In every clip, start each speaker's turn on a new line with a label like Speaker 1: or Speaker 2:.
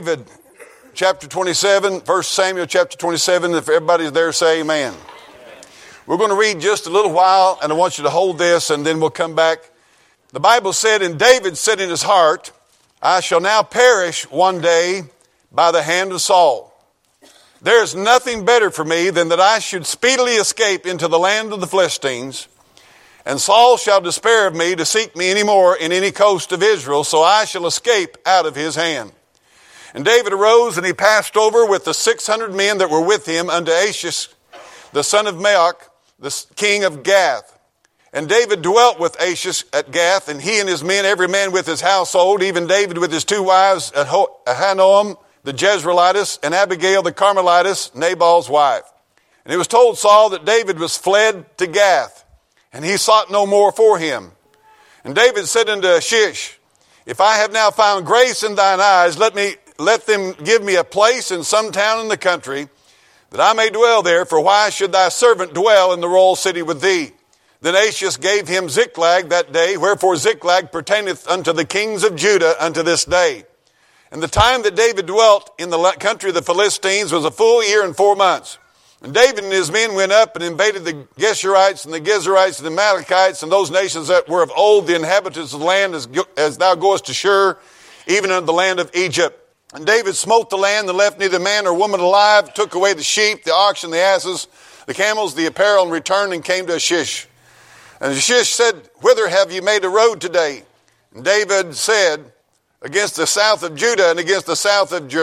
Speaker 1: David, chapter 27, 1 Samuel chapter 27. If everybody's there, say amen. We're going to read just a little while, and I want you to hold this, and then we'll come back. The Bible said, and David said in his heart, I shall now perish one day by the hand of Saul. There is nothing better for me than that I should speedily escape into the land of the Philistines, and Saul shall despair of me to seek me any more in any coast of Israel, so I shall escape out of his hand. And David arose, and he passed over with the 600 men that were with him unto Achish, the son of Maoch, the king of Gath. And David dwelt with Achish at Gath, and he and his men, every man with his household, even David with his two wives, Ahinoam the Jezreelitess, and Abigail the Carmelitess, Nabal's wife. And it was told Saul that David was fled to Gath, and he sought no more for him. And David said unto Achish, if I have now found grace in thine eyes, let them give me a place in some town in the country, that I may dwell there, for why should thy servant dwell in the royal city with thee? Then Achish gave him Ziklag that day, wherefore Ziklag pertaineth unto the kings of Judah unto this day. And the time that David dwelt in the country of the Philistines was a full year and 4 months. And David and his men went up and invaded the Geshurites and the Gezerites and the Amalekites and those nations that were of old the inhabitants of the land as thou goest to Shur, even unto the land of Egypt. And David smote the land and left neither man nor woman alive, took away the sheep, the oxen, the asses, the camels, the apparel, and returned and came to Achish. And Achish said, whither have you made a road today? And David said, against the south of Judah and against the south of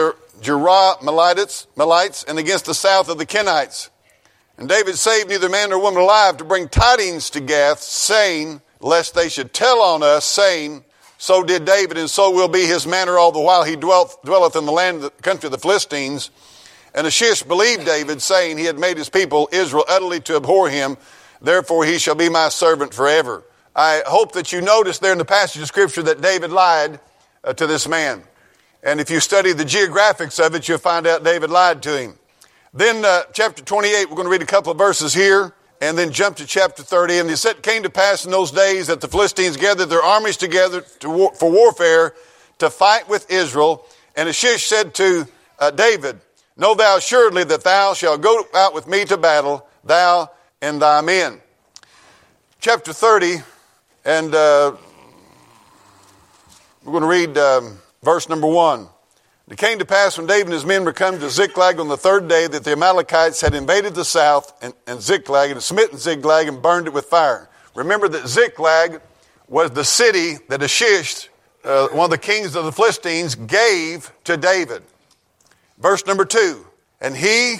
Speaker 1: Jerahmeelites and against the south of the Kenites. And David saved neither man nor woman alive to bring tidings to Gath, saying, lest they should tell on us, saying, so did David, and so will be his manner all the while he dwelleth in the land of the country of the Philistines. And Achish believed David, saying, he had made his people Israel utterly to abhor him, therefore he shall be my servant forever. I hope that you notice there in the passage of Scripture that David lied to this man. And if you study the geographics of it, you'll find out David lied to him. Then chapter 28, we're going to read a couple of verses here, and then jump to chapter 30. And it came to pass in those days that the Philistines gathered their armies together for warfare to fight with Israel. And Achish said to David, know thou assuredly that thou shalt go out with me to battle, thou and thy men. Chapter 30, and we're going to read verse number 1. It came to pass when David and his men were come to Ziklag on the third day that the Amalekites had invaded the south and Ziklag and smitten Ziklag and burned it with fire. Remember that Ziklag was the city that Achish, one of the kings of the Philistines, gave to David. Verse number 2. And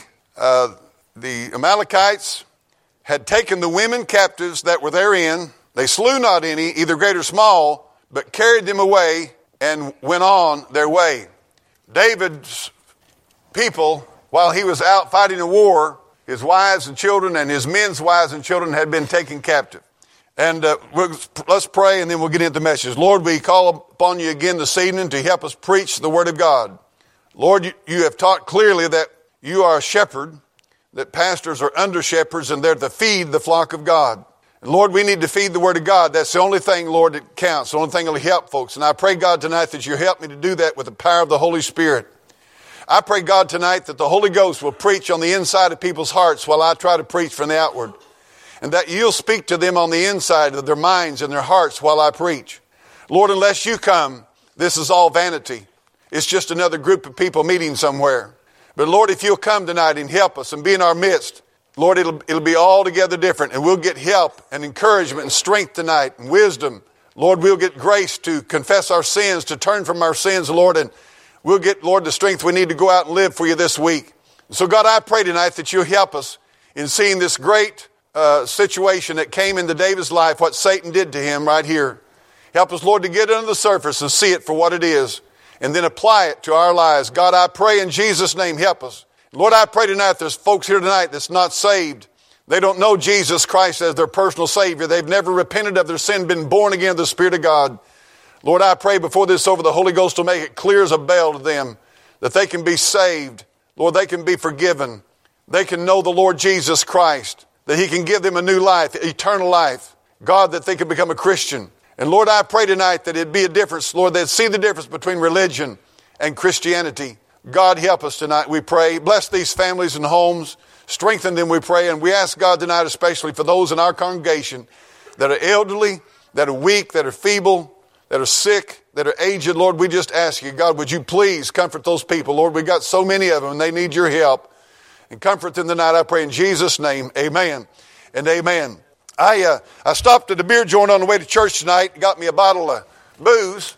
Speaker 1: the Amalekites, had taken the women captives that were therein. They slew not any, either great or small, but carried them away and went on their way. David's people, while he was out fighting a war, his wives and children and his men's wives and children had been taken captive. And let's pray, and then we'll get into the message. Lord, we call upon you again this evening to help us preach the Word of God. Lord, you have taught clearly that you are a shepherd, that pastors are under shepherds, and they're to feed the flock of God. And Lord, we need to feed the Word of God. That's the only thing, Lord, that counts. The only thing that will help folks. And I pray, God, tonight that you help me to do that with the power of the Holy Spirit. I pray, God, tonight that the Holy Ghost will preach on the inside of people's hearts while I try to preach from the outward. And that you'll speak to them on the inside of their minds and their hearts while I preach. Lord, unless you come, this is all vanity. It's just another group of people meeting somewhere. But Lord, if you'll come tonight and help us and be in our midst, Lord, it'll be altogether different, and we'll get help and encouragement and strength tonight and wisdom. Lord, we'll get grace to confess our sins, to turn from our sins, Lord, and we'll get, Lord, the strength we need to go out and live for you this week. So, God, I pray tonight that you'll help us in seeing this great situation that came into David's life, what Satan did to him right here. Help us, Lord, to get under the surface and see it for what it is, and then apply it to our lives. God, I pray in Jesus' name, help us. Lord, I pray tonight there's folks here tonight that's not saved. They don't know Jesus Christ as their personal Savior. They've never repented of their sin, been born again of the Spirit of God. Lord, I pray before this over, the Holy Ghost will make it clear as a bell to them that they can be saved. Lord, they can be forgiven. They can know the Lord Jesus Christ, that He can give them a new life, eternal life. God, that they can become a Christian. And Lord, I pray tonight that it'd be a difference. Lord, they'd see the difference between religion and Christianity. God help us tonight, we pray. Bless these families and homes. Strengthen them, we pray. And we ask God tonight, especially for those in our congregation that are elderly, that are weak, that are feeble, that are sick, that are aged. Lord, we just ask you, God, would you please comfort those people? Lord, we got so many of them and they need your help. And comfort them tonight, I pray in Jesus' name. Amen and amen. I stopped at a beer joint on the way to church tonight, got me a bottle of booze.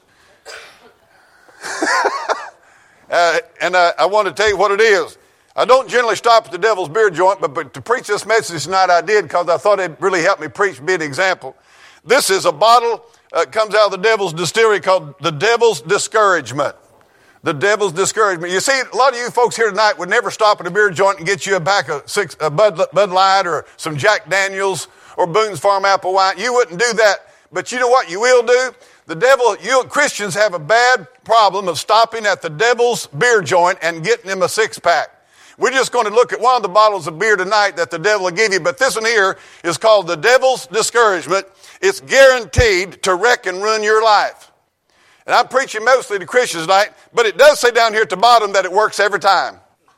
Speaker 1: And I want to tell you what it is. I don't generally stop at the Devil's Beer Joint, but to preach this message tonight I did because I thought it'd really help me preach and be an example. This is a bottle comes out of the Devil's Distillery called the Devil's Discouragement. The Devil's Discouragement. You see, a lot of you folks here tonight would never stop at a beer joint and get you a pack of Bud Light or some Jack Daniels or Boone's Farm apple wine. You wouldn't do that. But you know what you will do? You Christians have a bad problem of stopping at the Devil's Beer Joint and getting them a six-pack. We're just going to look at one of the bottles of beer tonight that the devil will give you. But this one here is called the Devil's Discouragement. It's guaranteed to wreck and ruin your life. And I'm preaching mostly to Christians tonight, but it does say down here at the bottom that it works every time.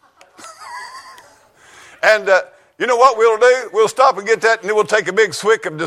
Speaker 1: And you know what we'll do? We'll stop and get that, and then we'll take a big swig of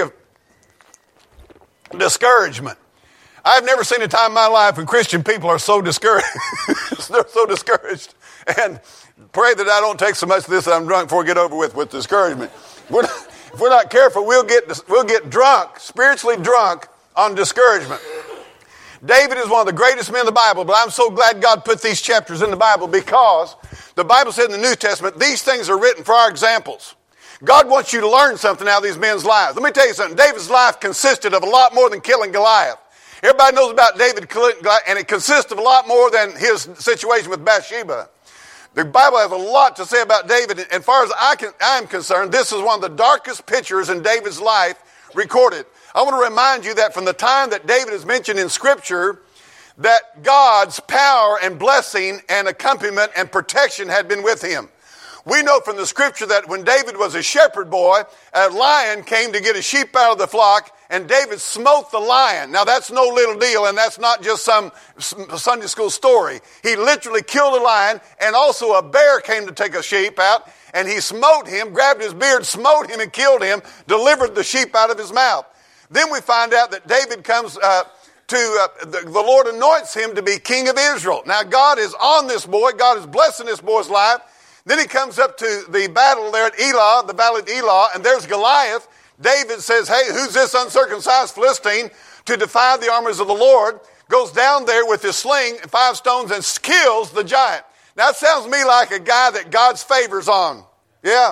Speaker 1: discouragement. I've never seen a time in my life when Christian people are so discouraged. They're so discouraged. And pray that I don't take so much of this that I'm drunk before I get over with discouragement. If we're not careful, we'll get drunk, spiritually drunk on discouragement. David is one of the greatest men in the Bible, but I'm so glad God put these chapters in the Bible because the Bible said in the New Testament, these things are written for our examples. God wants you to learn something out of these men's lives. Let me tell you something. David's life consisted of a lot more than killing Goliath. Everybody knows about David killing Goliath, and it consists of a lot more than his situation with Bathsheba. The Bible has a lot to say about David, and as far as I'm concerned, this is one of the darkest pictures in David's life recorded. I want to remind you that from the time that David is mentioned in Scripture, that God's power and blessing and accompaniment and protection had been with him. We know from the Scripture that when David was a shepherd boy, a lion came to get a sheep out of the flock, and David smote the lion. Now that's no little deal, and that's not just some Sunday school story. He literally killed a lion, and also a bear came to take a sheep out, and he smote him, grabbed his beard, smote him, and killed him, delivered the sheep out of his mouth. Then we find out that David comes the Lord anoints him to be king of Israel. Now God is on this boy. God is blessing this boy's life. Then he comes up to the battle there at Elah, the valley of Elah, and there's Goliath. David says, hey, who's this uncircumcised Philistine to defy the armies of the Lord? Goes down there with his sling and 5 stones and kills the giant. Now that sounds to me like a guy that God's favor's on. Yeah.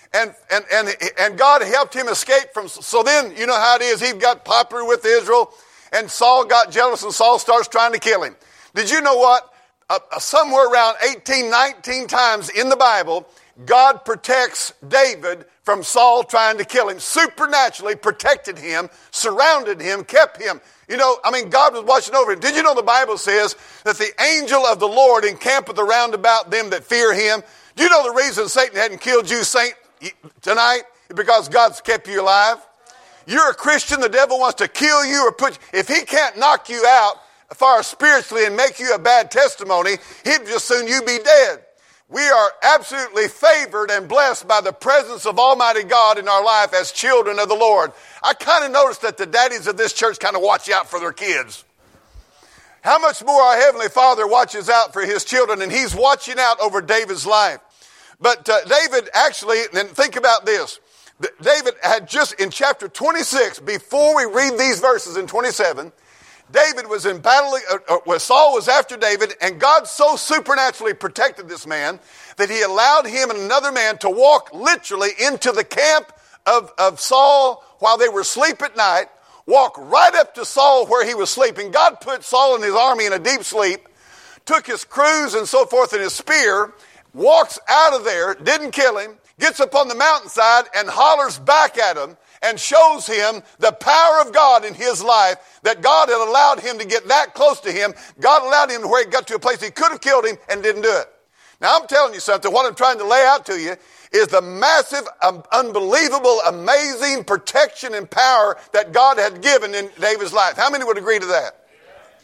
Speaker 1: And God helped him escape from, so then you know how it is. He got popular with Israel, and Saul got jealous, and Saul starts trying to kill him. Did you know what? Somewhere around 18, 19 times in the Bible, God protects David from Saul trying to kill him. Supernaturally protected him, surrounded him, kept him. You know, I mean, God was watching over him. Did you know the Bible says that the angel of the Lord encampeth around about them that fear him? Do you know the reason Satan hadn't killed you tonight? Because God's kept you alive. You're a Christian, the devil wants to kill you or if he can't knock you out far spiritually and make you a bad testimony, he'd just soon you be dead. We are absolutely favored and blessed by the presence of Almighty God in our life as children of the Lord. I kind of noticed that the daddies of this church kind of watch out for their kids. How much more our Heavenly Father watches out for His children, and He's watching out over David's life. But David actually, and think about this, David had just in chapter 26, before we read these verses in 27, David was in battle, where Saul was after David, and God so supernaturally protected this man that he allowed him and another man to walk literally into the camp of Saul while they were asleep at night, walk right up to Saul where he was sleeping. God put Saul and his army in a deep sleep, took his crews and so forth and his spear, walks out of there, didn't kill him, gets up on the mountainside and hollers back at him, and shows him the power of God in his life, that God had allowed him to get that close to him. God allowed him to where he got to a place he could have killed him and didn't do it. Now I'm telling you something, what I'm trying to lay out to you is the massive, unbelievable, amazing protection and power that God had given in David's life. How many would agree to that?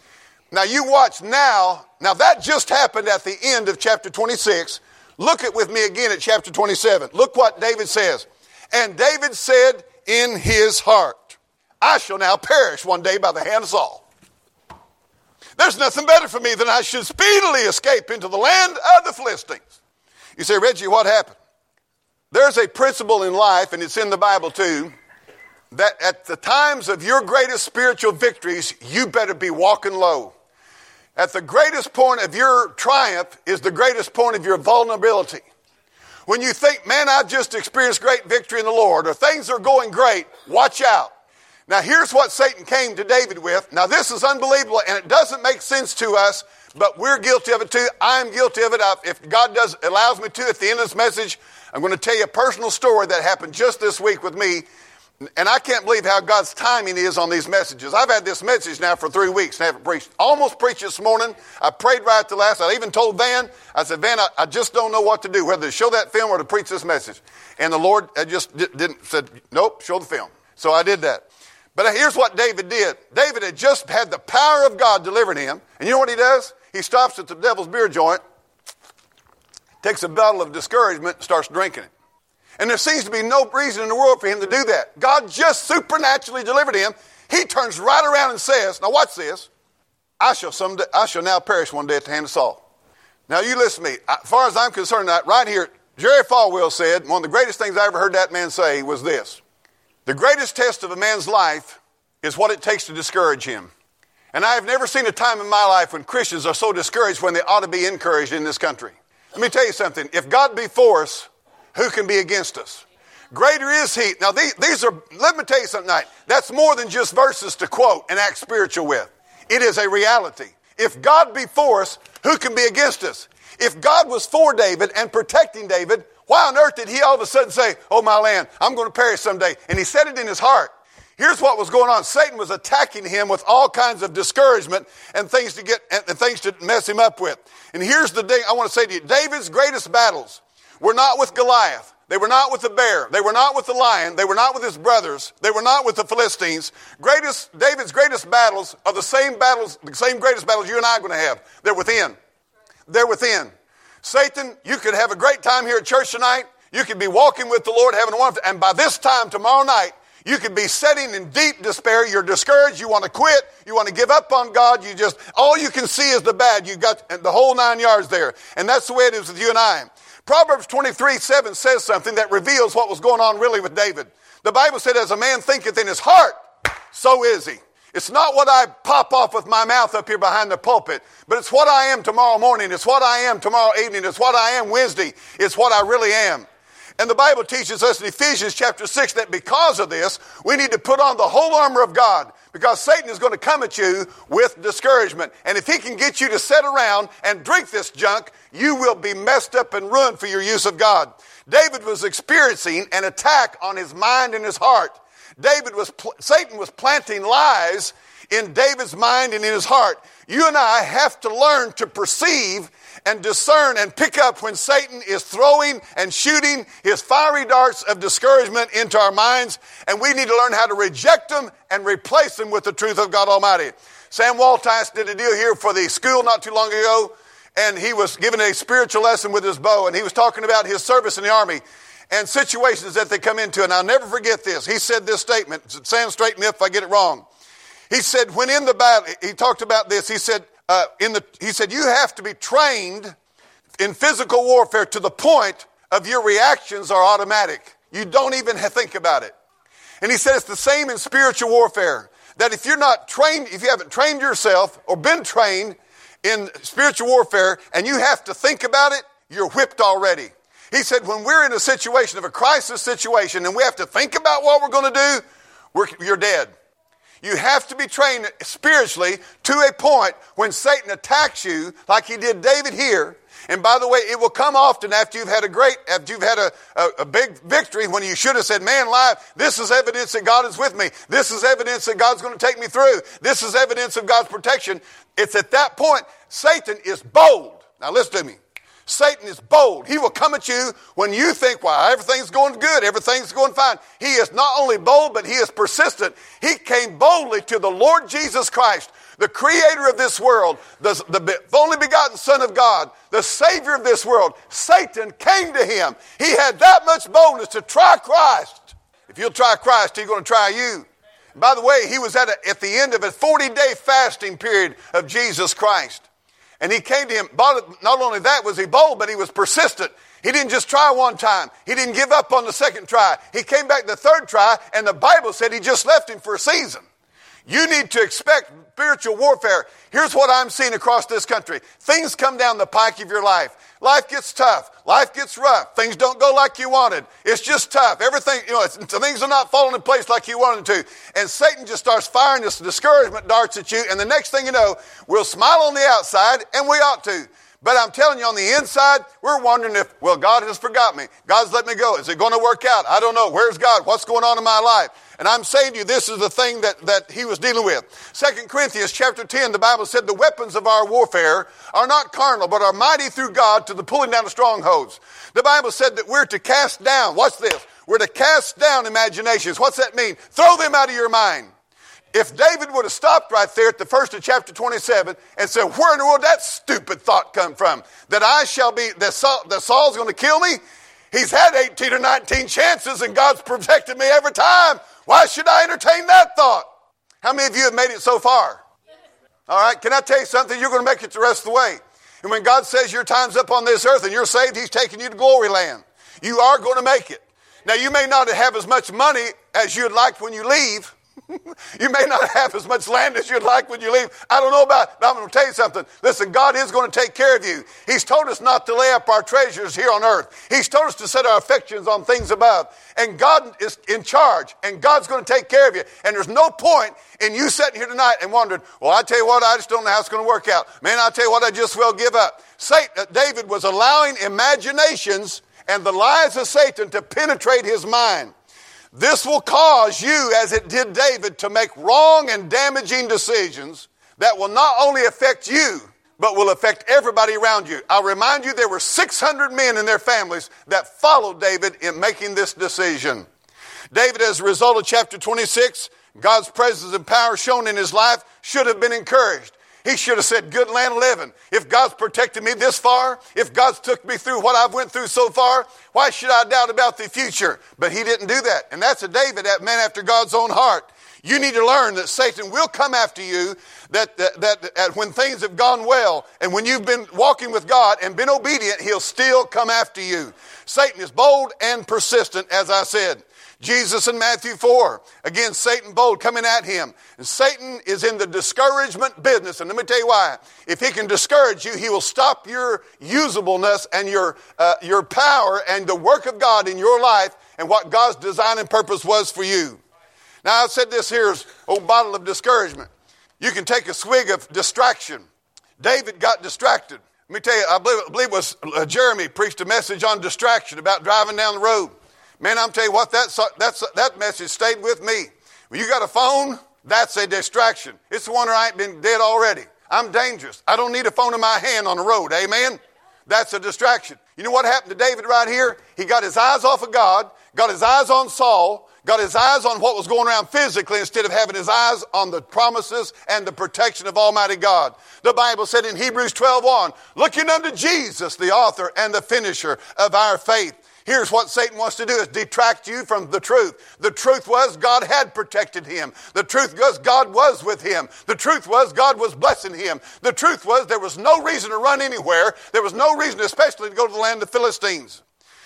Speaker 1: Now you watch now. Now that just happened at the end of chapter 26. Look with me again at chapter 27. Look what David says. And David said in his heart, I shall now perish one day by the hand of Saul. There's nothing better for me than I should speedily escape into the land of the Philistines. You say, Reggie, what happened? There's a principle in life, and it's in the Bible too, that at the times of your greatest spiritual victories, you better be walking low. At the greatest point of your triumph is the greatest point of your vulnerability. When you think, man, I've just experienced great victory in the Lord, or things are going great, watch out. Now here's what Satan came to David with. Now this is unbelievable, and it doesn't make sense to us, but we're guilty of it too. I'm guilty of it. If God allows me to, at the end of this message, I'm going to tell you a personal story that happened just this week with me. And I can't believe how God's timing is on these messages. I've had this message now for 3 weeks and haven't preached. Almost preached this morning. I prayed right at the last. I even told Van, I said, Van, I just don't know what to do, whether to show that film or to preach this message. And the Lord said, nope, show the film. So I did that. But here's what David did. David had just had the power of God delivering him. And you know what he does? He stops at the devil's beer joint, takes a bottle of discouragement, and starts drinking it. And there seems to be no reason in the world for him to do that. God just supernaturally delivered him. He turns right around and says, now watch this, I shall now perish one day at the hand of Saul. Now you listen to me. As far as I'm concerned, right here, Jerry Falwell said, one of the greatest things I ever heard that man say was this: the greatest test of a man's life is what it takes to discourage him. And I have never seen a time in my life when Christians are so discouraged when they ought to be encouraged in this country. Let me tell you something. If God be for us, who can be against us? Greater is he. Now these are, let me tell you something tonight. That's more than just verses to quote and act spiritual with. It is a reality. If God be for us, who can be against us? If God was for David and protecting David, why on earth did he all of a sudden say, oh my land, I'm going to perish someday? And he said it in his heart. Here's what was going on. Satan was attacking him with all kinds of discouragement and things to mess him up with. And here's the thing I want to say to you. David's greatest battles were not with Goliath. They were not with the bear. They were not with the lion. They were not with his brothers. They were not with the Philistines. David's greatest battles are the same greatest battles you and I are going to have. They're within. They're within. Satan, you could have a great time here at church tonight. You could be walking with the Lord, having a wonderful, and by this time tomorrow night, you could be sitting in deep despair. You're discouraged. You want to quit. You want to give up on God. All you can see is the bad. You've got the whole 9 yards there. And that's the way it is with you and I. Proverbs 23:7 says something that reveals what was going on really with David. The Bible said, as a man thinketh in his heart, so is he. It's not what I pop off with my mouth up here behind the pulpit, but it's what I am tomorrow morning. It's what I am tomorrow evening. It's what I am Wednesday. It's what I really am. And the Bible teaches us in Ephesians chapter 6 that because of this, we need to put on the whole armor of God, because Satan is going to come at you with discouragement. And if he can get you to sit around and drink this junk, you will be messed up and ruined for your use of God. David was experiencing an attack on his mind and his heart. Satan was planting lies in David's mind and in his heart. You and I have to learn to perceive and discern and pick up when Satan is throwing and shooting his fiery darts of discouragement into our minds, and we need to learn how to reject them and replace them with the truth of God Almighty. Sam Waltice did a deal here for the school not too long ago, and he was giving a spiritual lesson with his bow, and he was talking about his service in the Army and situations that they come into, and I'll never forget this. He said this statement. Sam, straighten me up if I get it wrong. He said, when in the battle, he talked about this, he said, you have to be trained in physical warfare to the point of your reactions are automatic. You don't even think about it. And he said it's the same in spiritual warfare. That if you're not trained, if you haven't trained yourself or been trained in spiritual warfare and you have to think about it, you're whipped already. He said when we're in a situation of a crisis situation and we have to think about what we're going to do, you're dead. You have to be trained spiritually to a point when Satan attacks you like he did David here. And by the way, it will come often after you've had a big victory, when you should have said, man, live, this is evidence that God is with me. This is evidence that God's going to take me through. This is evidence of God's protection. It's at that point, Satan is bold. Now listen to me. Satan is bold. He will come at you when you think, well, everything's going good, everything's going fine. He is not only bold, but he is persistent. He came boldly to the Lord Jesus Christ, the creator of this world, the only begotten Son of God, the Savior of this world, Satan came to him. He had that much boldness to try Christ. If you'll try Christ, he's going to try you. By the way, he was at the end of a 40-day fasting period of Jesus Christ. And he came to him. Not only that was he bold, but he was persistent. He didn't just try one time. He didn't give up on the second try. He came back the third try, and the Bible said he just left him for a season. You need to expect spiritual warfare. Here's what I'm seeing across this country. Things come down the pike of your life. Life gets tough. Life gets rough. Things don't go like you wanted. It's just tough. Everything, things are not falling in place like you wanted them to. And Satan just starts firing this discouragement darts at you. And the next thing you know, we'll smile on the outside, and we ought to. But I'm telling you, on the inside, we're wondering if, God has forgot me. God's let me go. Is it going to work out? I don't know. Where's God? What's going on in my life? And I'm saying to you, this is the thing that he was dealing with. 2 Corinthians chapter 10, the Bible said, the weapons of our warfare are not carnal, but are mighty through God to the pulling down of strongholds. The Bible said that we're to cast down. Watch this. We're to cast down imaginations. What's that mean? Throw them out of your mind. If David would have stopped right there at the first of chapter 27 and said, where in the world did that stupid thought come from? That Saul's going to kill me? He's had 18 or 19 chances and God's protected me every time. Why should I entertain that thought? How many of you have made it so far? All right, can I tell you something? You're going to make it the rest of the way. And when God says your time's up on this earth and you're saved, he's taking you to glory land. You are going to make it. Now, you may not have as much money as you'd like when you leave. You may not have as much land as you'd like when you leave. I don't know about it, but I'm going to tell you something. Listen, God is going to take care of you. He's told us not to lay up our treasures here on earth. He's told us to set our affections on things above. And God is in charge, and God's going to take care of you. And there's no point in you sitting here tonight and wondering, well, I tell you what, I just don't know how it's going to work out. Man, I tell you what, I just will give up. David was allowing imaginations and the lies of Satan to penetrate his mind. This will cause you, as it did David, to make wrong and damaging decisions that will not only affect you, but will affect everybody around you. I'll remind you, there were 600 men and their families that followed David in making this decision. David, as a result of chapter 26, God's presence and power shown in his life, should have been encouraged. He should have said, good land living. If God's protected me this far, if God's took me through what I've went through so far, why should I doubt about the future? But he didn't do that. And that's a David, that man after God's own heart. You need to learn that Satan will come after you, that when things have gone well, and when you've been walking with God and been obedient, he'll still come after you. Satan is bold and persistent, as I said. Jesus in Matthew 4, again, Satan bold coming at him. And Satan is in the discouragement business. And let me tell you why. If he can discourage you, he will stop your usableness and your power and the work of God in your life and what God's design and purpose was for you. Now, I've said this here's old bottle of discouragement. You can take a swig of distraction. David got distracted. Let me tell you, I believe it was Jeremy preached a message on distraction about driving down the road. Man, I'm telling you what, that message stayed with me. When you got a phone, that's a distraction. It's the one where I ain't been dead already. I'm dangerous. I don't need a phone in my hand on the road. Amen? That's a distraction. You know what happened to David right here? He got his eyes off of God, got his eyes on Saul, got his eyes on what was going around physically instead of having his eyes on the promises and the protection of Almighty God. The Bible said in Hebrews 12:1, looking unto Jesus, the author and the finisher of our faith. Here's what Satan wants to do, is detract you from the truth. The truth was God had protected him. The truth was God was with him. The truth was God was blessing him. The truth was there was no reason to run anywhere. There was no reason especially to go to the land of the Philistines.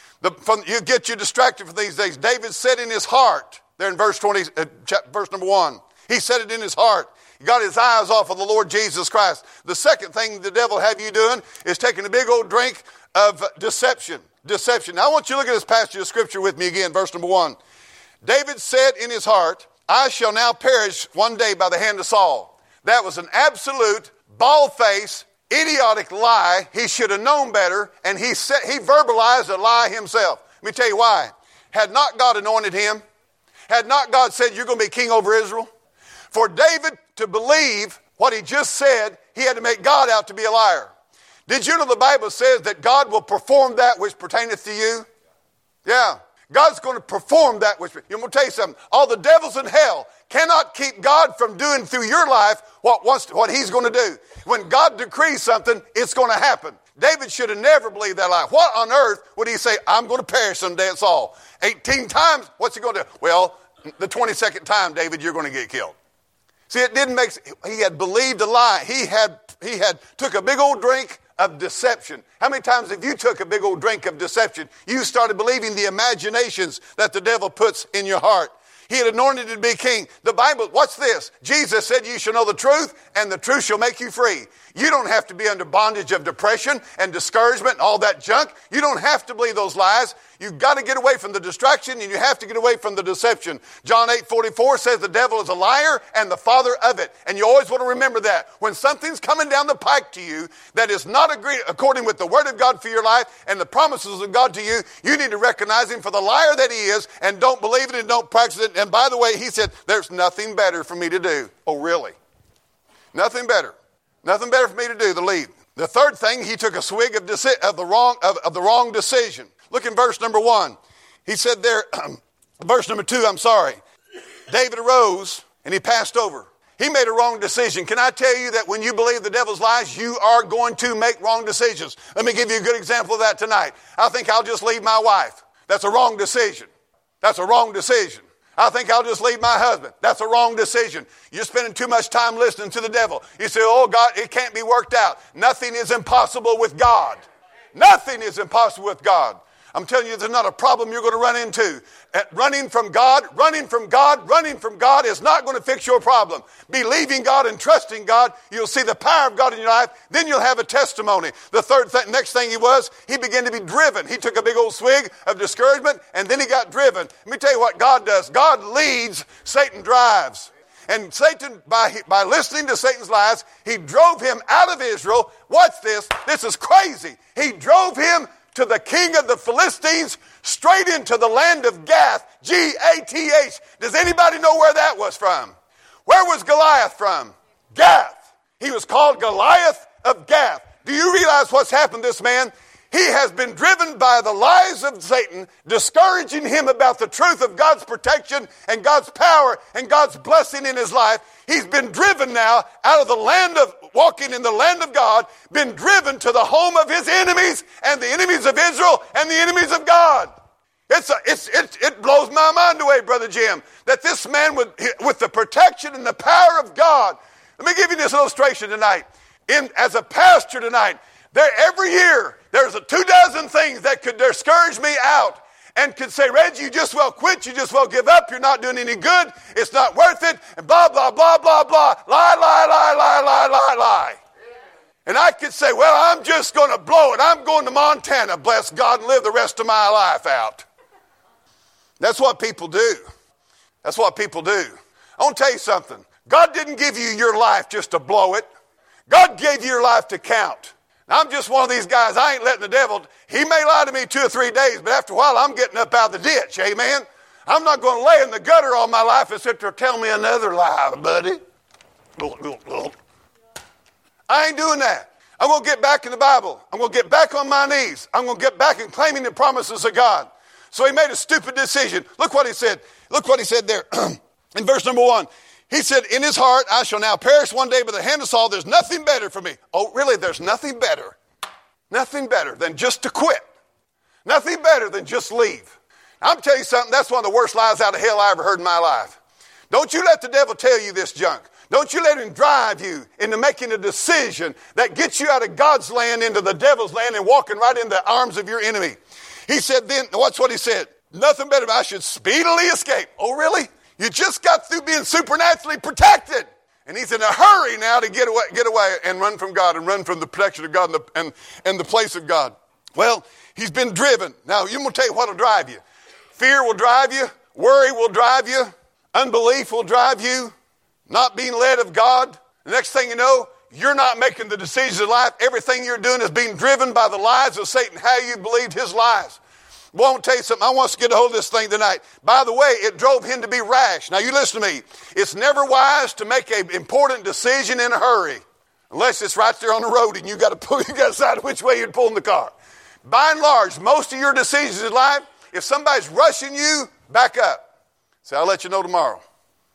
Speaker 1: You get you distracted from these things. David said in his heart, there in verse number 1, he said it in his heart. He got his eyes off of the Lord Jesus Christ. The second thing the devil have you doing is taking a big old drink of deception. Deception. Now I want you to look at this passage of Scripture with me again, verse number 1. David said in his heart, I shall now perish one day by the hand of Saul. That was an absolute, bald-faced, idiotic lie. He should have known better, and he verbalized a lie himself. Let me tell you why. Had not God anointed him, had not God said, you're going to be king over Israel, for David to believe what he just said, he had to make God out to be a liar. Did you know the Bible says that God will perform that which pertaineth to you? Yeah. God's going to perform that which... I'm going to tell you something. All the devils in hell cannot keep God from doing through your life what he's going to do. When God decrees something, it's going to happen. David should have never believed that lie. What on earth would he say, I'm going to perish someday, it's all? 18 times, what's he going to do? Well, the 22nd time, David, you're going to get killed. See, it didn't make sense. He had believed a lie. He had took a big old drink of deception. How many times have you took a big old drink of deception? You started believing the imaginations that the devil puts in your heart. He had anointed to be king. The Bible, what's this? Jesus said, you shall know the truth, and the truth shall make you free. You don't have to be under bondage of depression and discouragement and all that junk. You don't have to believe those lies. You've got to get away from the distraction, and you have to get away from the deception. John 8:44 says the devil is a liar and the father of it. And you always want to remember that. When something's coming down the pike to you that is not according with the word of God for your life and the promises of God to you, you need to recognize him for the liar that he is and don't believe it and don't practice it. And by the way, he said, there's nothing better for me to do. Oh, really? Nothing better. Nothing better for me to do than leave. The third thing, he took a swig of the wrong decision. Look in verse number 1. He said there, verse number 2, David arose and he passed over. He made a wrong decision. Can I tell you that when you believe the devil's lies, you are going to make wrong decisions? Let me give you a good example of that tonight. I think I'll just leave my wife. That's a wrong decision. That's a wrong decision. I think I'll just leave my husband. That's a wrong decision. You're spending too much time listening to the devil. You say, oh God, it can't be worked out. Nothing is impossible with God. Nothing is impossible with God. I'm telling you, there's not a problem you're going to run into. Running from God is not going to fix your problem. Believing God and trusting God, you'll see the power of God in your life. Then you'll have a testimony. The next thing he began to be driven. He took a big old swig of discouragement, and then he got driven. Let me tell you what God does. God leads, Satan drives. And Satan, by listening to Satan's lies, he drove him out of Israel. Watch this. This is crazy. He drove him to the king of the Philistines, straight into the land of Gath, G-A-T-H. Does anybody know where that was from? Where was Goliath from? Gath. He was called Goliath of Gath. Do you realize what's happened to this man? He has been driven by the lies of Satan, discouraging him about the truth of God's protection and God's power and God's blessing in his life. He's been driven now out of the land of walking in the land of God, been driven to the home of his enemies and the enemies of Israel and the enemies of God. It blows my mind away, Brother Jim, that this man with the protection and the power of God. Let me give you this illustration tonight. As a pastor tonight, every year there's 24 things that could discourage me out and could say, Reggie, you just well quit, you just well give up, you're not doing any good, it's not worth it, and blah, blah, blah, blah, blah, lie, lie, lie, lie, lie, lie, lie. And I could say, well, I'm just going to blow it. I'm going to Montana, bless God, and live the rest of my life out. That's what people do. That's what people do. I want to tell you something. God didn't give you your life just to blow it. God gave you your life to count. I'm just one of these guys. I ain't letting the devil. He may lie to me 2 or 3 days, but after a while, I'm getting up out of the ditch. Amen. I'm not going to lay in the gutter all my life and sit there tell me another lie, buddy. I ain't doing that. I'm going to get back in the Bible. I'm going to get back on my knees. I'm going to get back and claiming the promises of God. So he made a stupid decision. Look what he said. Look what he said there in verse number 1. He said, in his heart, I shall now perish one day by the hand of Saul. There's nothing better for me. Oh, really? There's nothing better. Nothing better than just to quit. Nothing better than just leave. I'm telling you something. That's one of the worst lies out of hell I ever heard in my life. Don't you let the devil tell you this junk. Don't you let him drive you into making a decision that gets you out of God's land into the devil's land and walking right in the arms of your enemy. He said then, watch what he said. Nothing better than I should speedily escape. Oh, really? You just got through being supernaturally protected. And he's in a hurry now to get away and run from God and run from the protection of God and the place of God. Well, he's been driven. Now, I'm going to tell you what will drive you. Fear will drive you. Worry will drive you. Unbelief will drive you. Not being led of God. The next thing you know, you're not making the decisions of life. Everything you're doing is being driven by the lies of Satan, how you believed his lies. Well, I want to tell you something. I want us to get a hold of this thing tonight. By the way, it drove him to be rash. Now, you listen to me. It's never wise to make an important decision in a hurry, unless it's right there on the road and you got to decide which way you're pulling the car. By and large, most of your decisions in life, if somebody's rushing you, back up. Say, I'll let you know tomorrow.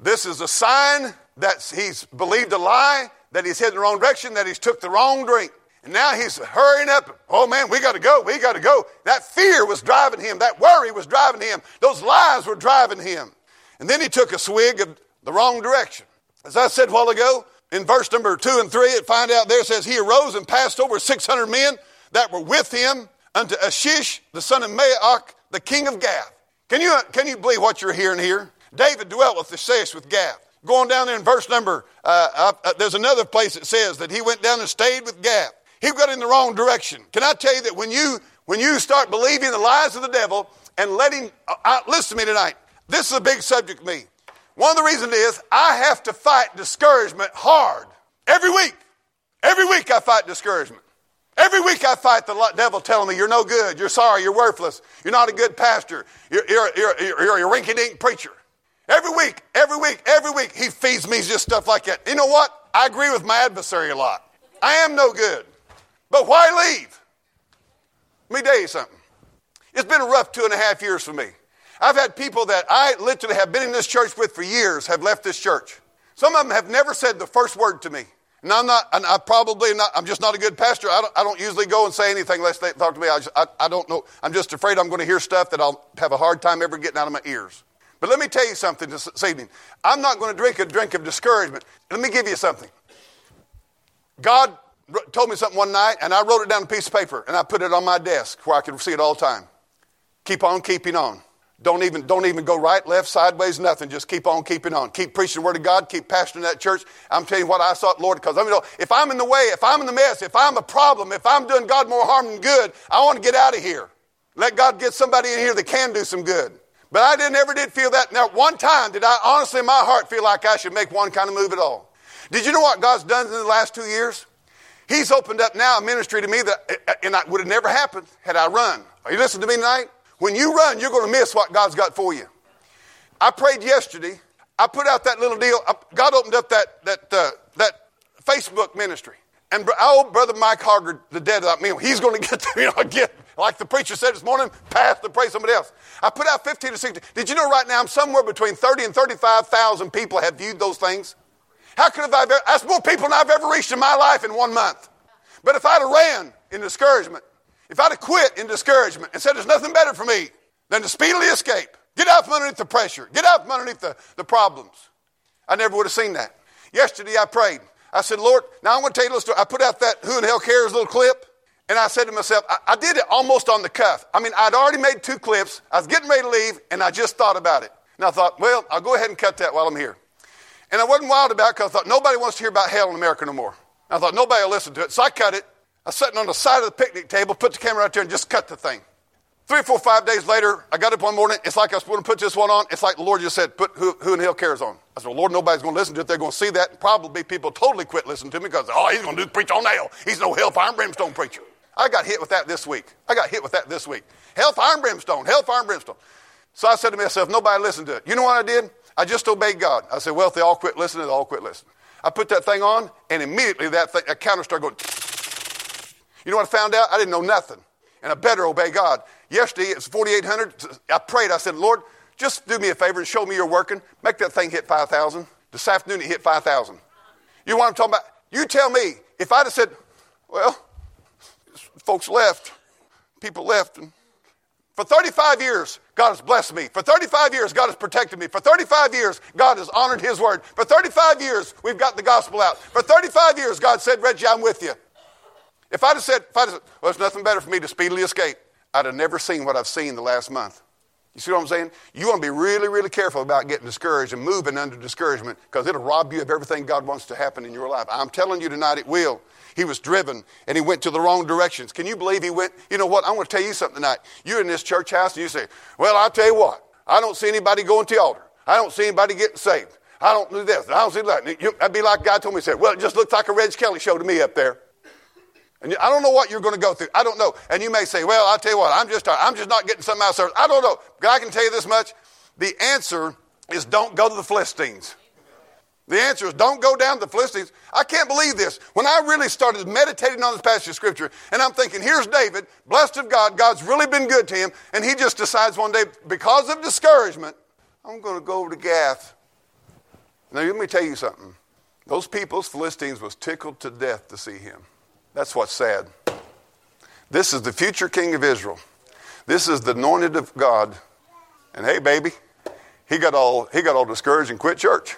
Speaker 1: This is a sign that he's believed a lie, that he's heading the wrong direction, that he's took the wrong drink. And now he's hurrying up. Oh, man, we got to go. We got to go. That fear was driving him. That worry was driving him. Those lies were driving him. And then he took a swig of the wrong direction. As I said a while ago, in verse number 2 and 3, it find out there, it says, he arose and passed over 600 men that were with him unto Ashish, the son of Maach, the king of Gath. Can you believe what you're hearing here? David dwelt with Ashish with Gath. Going down there in verse number, there's another place that says that he went down and stayed with Gath. He got in the wrong direction. Can I tell you that when you start believing the lies of the devil and listen to me tonight, this is a big subject to me. One of the reasons is I have to fight discouragement hard. Every week. Every week I fight discouragement. Every week I fight the devil telling me you're no good, you're sorry, you're worthless, you're not a good pastor, you're a rinky-dink preacher. Every week he feeds me just stuff like that. You know what? I agree with my adversary a lot. I am no good. But why leave? Let me tell you something. It's been a rough 2.5 years for me. I've had people that I literally have been in this church with for years have left this church. Some of them have never said the first word to me. And I'm just not a good pastor. I don't usually go and say anything unless they talk to me. I don't know. I'm just afraid I'm going to hear stuff that I'll have a hard time ever getting out of my ears. But let me tell you something this evening. I'm not going to drink a drink of discouragement. Let me give you something. God told me something one night, and I wrote it down on a piece of paper, and I put it on my desk where I could see it all the time. Keep on keeping on. Don't even go right, left, sideways, nothing. Just keep on keeping on. Keep preaching the word of God. Keep pastoring that church. I'm telling you what I sought, Lord, because if I'm in the way, if I'm in the mess, if I'm a problem, if I'm doing God more harm than good, I want to get out of here. Let God get somebody in here that can do some good. But I never did feel that. Now, one time did I honestly in my heart feel like I should make one kind of move at all. Did you know what God's done in the last 2 years? He's opened up now a ministry to me that and it would have never happened had I run. Are you listening to me tonight? When you run, you're going to miss what God's got for you. I prayed yesterday. I put out that little deal. God opened up that Facebook ministry. And old brother Mike Hargard, the dead of me, he's going to get like the preacher said this morning, pass to pray somebody else. I put out 15 to 16. Did you know right now I'm somewhere between 30 and 35,000 people have viewed those things? How could have that's more people than I've ever reached in my life in 1 month. But if I'd have ran in discouragement, if I'd have quit in discouragement and said there's nothing better for me than to speedily escape, get out from underneath the pressure, get out from underneath the problems, I never would have seen that. Yesterday I prayed. I said, Lord, now I'm going to tell you a little story. I put out that Who in Hell Cares little clip, and I said to myself, I did it almost on the cuff. I mean, I'd already made 2 clips. I was getting ready to leave, and I just thought about it. And I thought, well, I'll go ahead and cut that while I'm here. And I wasn't wild about it because I thought nobody wants to hear about hell in America no more. I thought nobody will listen to it. So I cut it. I was sitting on the side of the picnic table, put the camera out there, and just cut the thing. 3, 4, 5 days later, I got up one morning. It's like I was going to put this one on. It's like the Lord just said, put Who in Hell Cares on. I said, well, Lord, nobody's going to listen to it. They're going to see that. And probably people totally quit listening to me because, he's going to preach on hell. He's no hellfire and brimstone preacher. I got hit with that this week. Hellfire and brimstone. So I said to myself, nobody listened to it. You know what I did? I just obeyed God. I said, well, if they all quit listening, they all quit listening. I put that thing on, and immediately that counter started going. You know what I found out? I didn't know nothing. And I better obey God. Yesterday, it was 4,800. I prayed. I said, Lord, just do me a favor and show me you're working. Make that thing hit 5,000. This afternoon, it hit 5,000. You know what I'm talking about? You tell me, if I'd have said, well, folks left. People left. And for 35 years, God has blessed me. For 35 years, God has protected me. For 35 years, God has honored His word. For 35 years, we've got the gospel out. For 35 years, God said, Reggie, I'm with you. If I'd have said, well, there's nothing better for me to speedily escape, I'd have never seen what I've seen the last month. You see what I'm saying? You want to be really, really careful about getting discouraged and moving under discouragement because it'll rob you of everything God wants to happen in your life. I'm telling you tonight it will. He was driven and he went to the wrong directions. Can you believe he went? You know what? I want to tell you something tonight. You're in this church house and you say, well, I'll tell you what. I don't see anybody going to the altar. I don't see anybody getting saved. I don't do this. I don't see that. That'd be like God told me, he said, well, it just looks like a Reg Kelly show to me up there. And I don't know what you're going to go through. I don't know. And you may say, well, I'll tell you what, I'm just not getting something out of service. I don't know. But I can tell you this much. The answer is don't go to the Philistines. The answer is don't go down to the Philistines. I can't believe this. When I really started meditating on this passage of Scripture, and I'm thinking, here's David, blessed of God, God's really been good to him, and he just decides one day, because of discouragement, I'm going to go over to Gath. Now, let me tell you something. Those people, those Philistines, was tickled to death to see him. That's what's sad. This is the future king of Israel. This is the anointed of God. And hey, baby, he got all discouraged and quit church.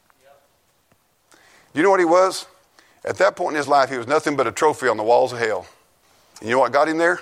Speaker 1: You know what he was? At that point in his life, he was nothing but a trophy on the walls of hell. And you know what got him there?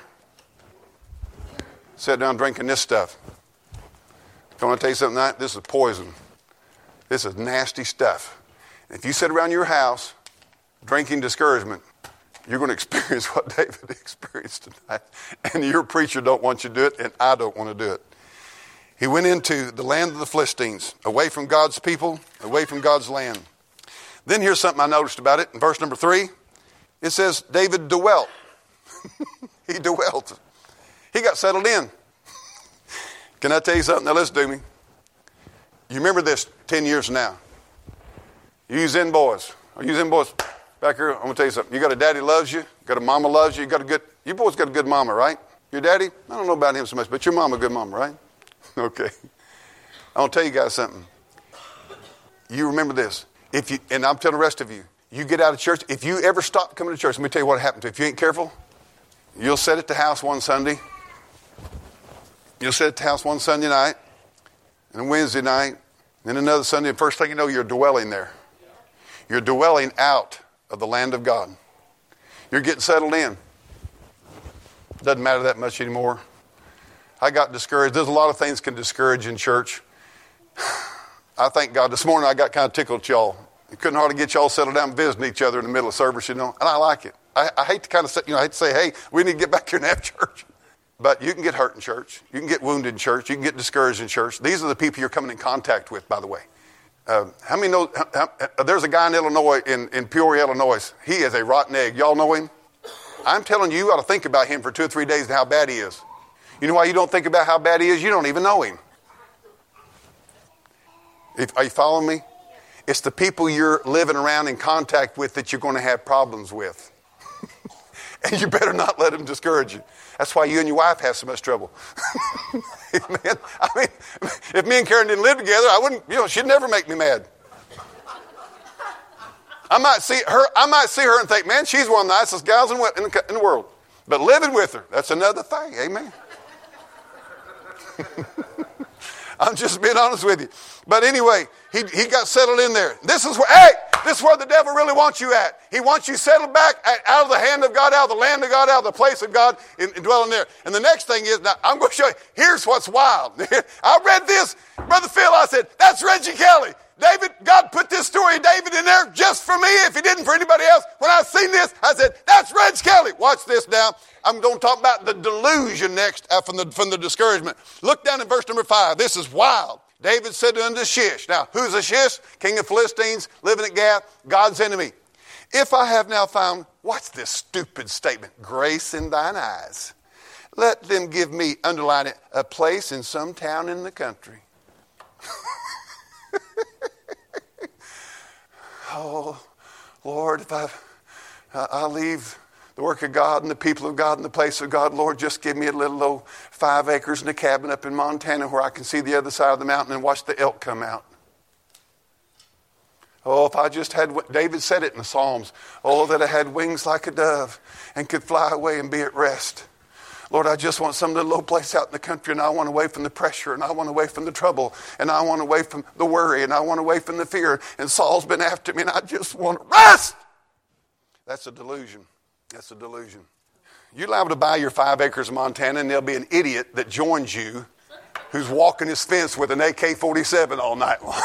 Speaker 1: Sat down drinking this stuff. I want to tell you something tonight. This is poison. This is nasty stuff. If you sit around your house drinking discouragement, you're going to experience what David experienced tonight. And your preacher don't want you to do it, and I don't want to do it. He went into the land of the Philistines, away from God's people, away from God's land. Then here's something I noticed about it. In verse number 3, it says David dwelt. He dwelt. He got settled in. Can I tell you something? Now listen to me. You remember this 10 years from now. You Zen boys. You Zen boys back here, I'm going to tell you something. You got a daddy loves you. You got a mama loves you. You boys got a good mama, right? Your daddy, I don't know about him so much, but your mama a good mama, right? Okay. I'm going to tell you guys something. You remember this. And I'm telling the rest of you, you get out of church. If you ever stop coming to church, let me tell you what happened to you. If you ain't careful, you'll sit at the house one Sunday. You'll sit at the house one Sunday night, and a Wednesday night, then another Sunday, and first thing you know, you're dwelling there. You're dwelling out of the land of God. You're getting settled in. Doesn't matter that much anymore. I got discouraged. There's a lot of things can discourage in church. I thank God this morning I got kind of tickled at y'all. You couldn't hardly get y'all settled down visiting each other in the middle of service, and I like it. I hate to kind of I hate to say, hey, we need to get back here and have church. But you can get hurt in church. You can get wounded in church. You can get discouraged in church. These are the people you're coming in contact with, by the way. How many know, there's a guy in Illinois, in Peoria, Illinois. He is a rotten egg. Y'all know him? I'm telling you, you ought to think about him for 2 or 3 days and how bad he is. You know why you don't think about how bad he is? You don't even know him. Are you following me? It's the people you're living around in contact with that you're going to have problems with. And you better not let them discourage you. That's why you and your wife have so much trouble. Amen. I mean, if me and Karen didn't live together, I wouldn't, she'd never make me mad. I might see her and think, man, she's one of the nicest gals in the world. But living with her, that's another thing. Amen. I'm just being honest with you. But anyway, he got settled in there. This is where the devil really wants you at. He wants you settled back out of the hand of God, out of the land of God, out of the place of God, and dwelling there. And the next thing is, now I'm going to show you, here's what's wild. I read this, Brother Phil, I said, that's Reggie Kelly. God put this story of David in there just for me, if he didn't for anybody else. When I seen this, I said, that's Reg Kelly. Watch this now. I'm going to talk about the delusion next from the discouragement. Look down in verse number 5. This is wild. David said unto Shish. Now, who's Shish? King of Philistines, living at Gath, God's enemy. If I have now found, what's this stupid statement? Grace in thine eyes. Let them give me, underline it, a place in some town in the country. Oh, Lord, if I leave the work of God and the people of God and the place of God, Lord, just give me a little old 5 acres and a cabin up in Montana where I can see the other side of the mountain and watch the elk come out. Oh, if I just had, David said it in the Psalms, oh, that I had wings like a dove and could fly away and be at rest. Lord, I just want some little old place out in the country, and I want away from the pressure, and I want away from the trouble, and I want away from the worry, and I want away from the fear. And Saul's been after me, and I just want to rest. That's a delusion. That's a delusion. You're liable to buy your 5 acres of Montana, and there'll be an idiot that joins you who's walking his fence with an AK-47 all night long.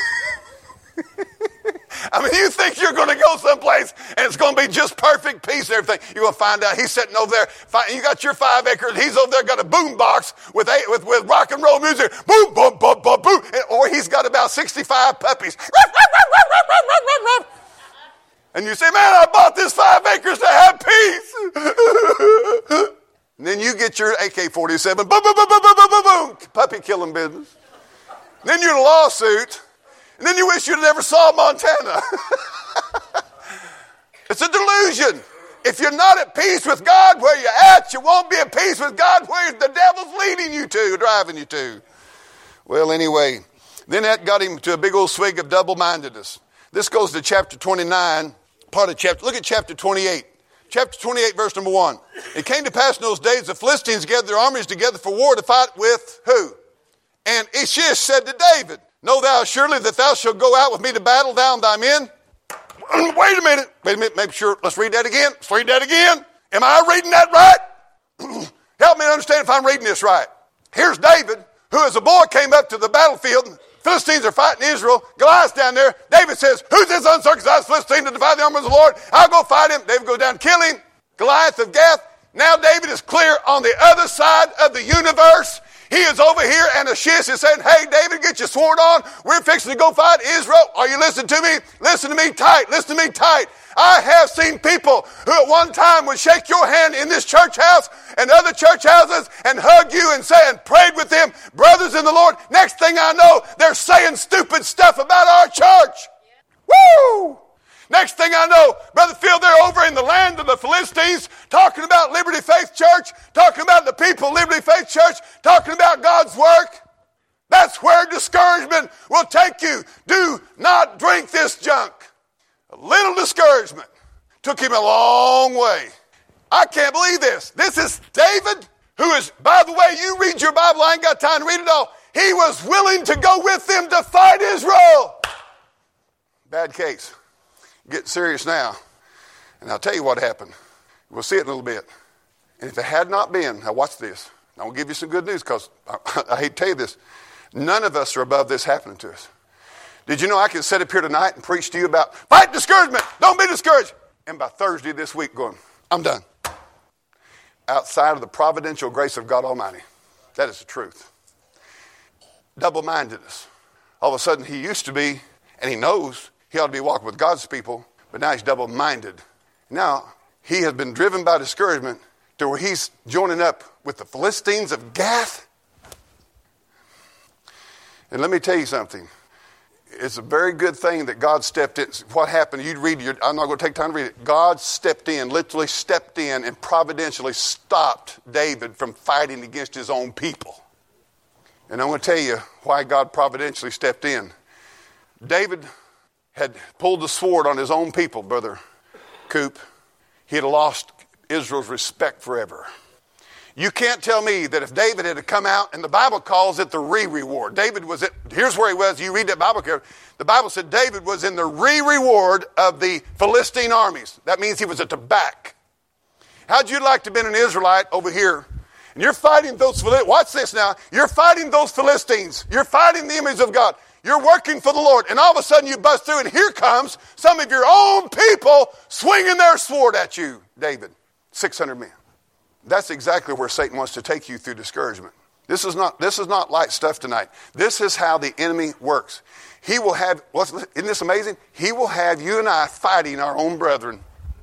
Speaker 1: I mean, you think you're going to go someplace and it's going to be just perfect peace and everything. You're going to find out he's sitting over there. You got your 5 acres. He's over there got a boom box with rock and roll music. Boom, boom, boom, boom, boom. Or he's got about 65 puppies. And you say, man, I bought this 5 acres to have peace. And then you get your AK-47. Boom, boom, boom, boom, boom, boom, boom, boom. Puppy killing business. Then you're in a lawsuit. And then you wish you'd never saw Montana. It's a delusion. If you're not at peace with God where you're at, you won't be at peace with God where the devil's leading you to, driving you to. Well, anyway, Then that got him to a big old swig of double-mindedness. This goes to chapter 29, part of chapter. Look at chapter 28. Chapter 28, verse number 1. It came to pass in those days the Philistines gathered their armies together for war to fight with who? And Ishish said to David, know thou surely that thou shalt go out with me to battle, thou and thy men? Wait a minute. Make sure. Let's read that again. Am I reading that right? Help me understand if I'm reading this right. Here's David, who as a boy came up to the battlefield. Philistines are fighting Israel. Goliath's down there. David says, who's this uncircumcised Philistine to defy the armies of the Lord? I'll go fight him. David goes down and kill him. Goliath of Gath. Now David is clear on the other side of the universe. He is over here, and Achish is saying, hey, David, get your sword on. We're fixing to go fight Israel. Are you listening to me? Listen to me tight. Listen to me tight. I have seen people who at one time would shake your hand in this church house and other church houses and hug you and say and prayed with them, brothers in the Lord. Next thing I know, they're saying stupid stuff about our church. Woo! Next thing I know, Brother Phil, they're over in the land of the Philistines talking about Liberty Faith Church, talking about the people of Liberty Faith Church, talking about God's work. That's where discouragement will take you. Do not drink this junk. A little discouragement took him a long way. I can't believe this. This is David, who is, by the way, you read your Bible, I ain't got time to read it all. He was willing to go with them to fight Israel. Bad case. Get serious now. And I'll tell you what happened. We'll see it in a little bit. And if it had not been, now watch this. I will give you some good news because I hate to tell you this. None of us are above this happening to us. Did you know I can sit up here tonight and preach to you about fight discouragement, don't be discouraged. And by Thursday this week going, I'm done. Outside of the providential grace of God Almighty. That is the truth. Double-mindedness. All of a sudden he used to be, and he knows he ought to be walking with God's people, but now he's double-minded. Now he has been driven by discouragement to where he's joining up with the Philistines of Gath. And let me tell you something. It's a very good thing that God stepped in. What happened? You'd read I'm not going to take time to read it. God stepped in, literally stepped in and providentially stopped David from fighting against his own people. And I'm going to tell you why God providentially stepped in. David had pulled the sword on his own people, Brother Coop. He had lost Israel's respect forever. You can't tell me that if David had come out, and the Bible calls it the reward. David was here's where he was. You read that Bible here. The Bible said David was in the reward of the Philistine armies. That means he was at the back. How'd you like to have been an Israelite over here? And you're fighting those Philistines. Watch this now. You're fighting those Philistines. You're fighting the enemies of God. You're working for the Lord. And all of a sudden you bust through and here comes some of your own people swinging their sword at you, David. 600 men. That's exactly where Satan wants to take you through discouragement. This is not light stuff tonight. This is how the enemy works. He will have, isn't this amazing? He will have you and I fighting our own brethren.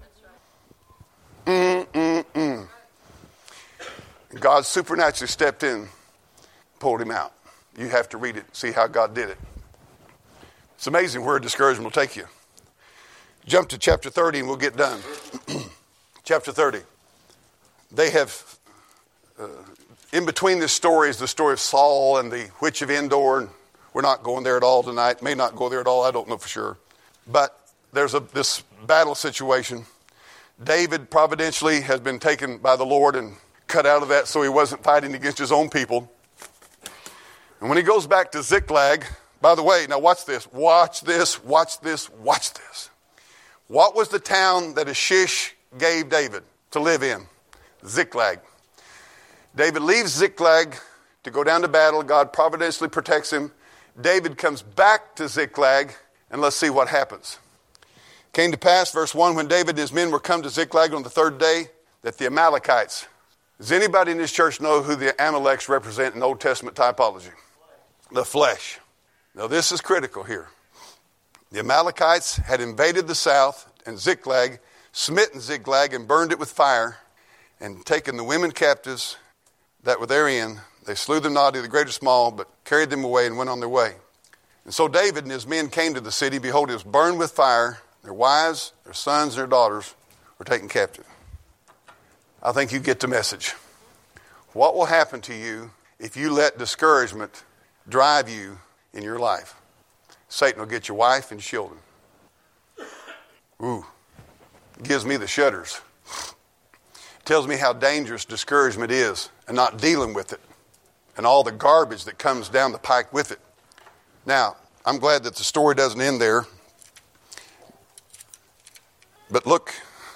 Speaker 1: God supernaturally stepped in, pulled him out. You have to read it, see how God did it. It's amazing where discouragement will take you. Jump to chapter 30 and we'll get done. Chapter 30. They have, in between this story is the story of Saul and the witch of Endor. And we're not going there at all tonight. May not go there at all. I don't know for sure. But there's this battle situation. David providentially has been taken by the Lord and cut out of that so he wasn't fighting against his own people. And when he goes back to Ziklag, by the way, now watch this. Watch this, watch this, watch this. What was the town that Achish gave David to live in? Ziklag. David leaves Ziklag to go down to battle. God providentially protects him. David comes back to Ziklag, and let's see what happens. Came to pass, verse 1, when David and his men were come to Ziklag on the third day, that the Amalekites. Does anybody in this church know who the Amaleks represent in Old Testament typology? The flesh. Now this is critical here. The Amalekites had invaded the south and Ziklag, smitten Ziklag and burned it with fire, and taken the women captives that were therein. They slew them not, either great or small, but carried them away and went on their way. And so David and his men came to the city. Behold, it was burned with fire. Their wives, their sons, and their daughters were taken captive. I think you get the message. What will happen to you if you let discouragement drive you in your life. Satan will get your wife and children. Ooh, it gives me the shudders. Tells me how dangerous discouragement is and not dealing with it and all the garbage that comes down the pike with it. Now, I'm glad that the story doesn't end there. But look,